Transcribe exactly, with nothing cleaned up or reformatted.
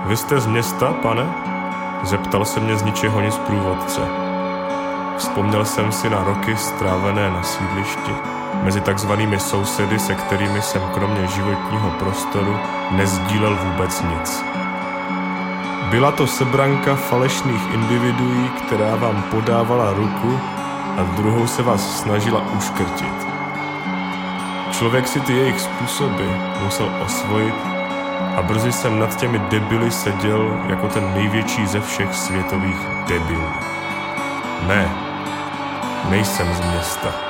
Vy jste z města, pane? Zeptal se mě z ničeho nic průvodce. Vzpomněl jsem si na roky strávené na sídlišti, mezi takzvanými sousedy, se kterými jsem kromě životního prostoru nezdílel vůbec nic. Byla to sebranka falešných individuí, která vám podávala ruku a druhou se vás snažila uškrtit. Člověk si ty jejich způsoby musel osvojit a brzy jsem nad těmi debily seděl jako ten největší ze všech světových debilů. Ne, nejsem z města.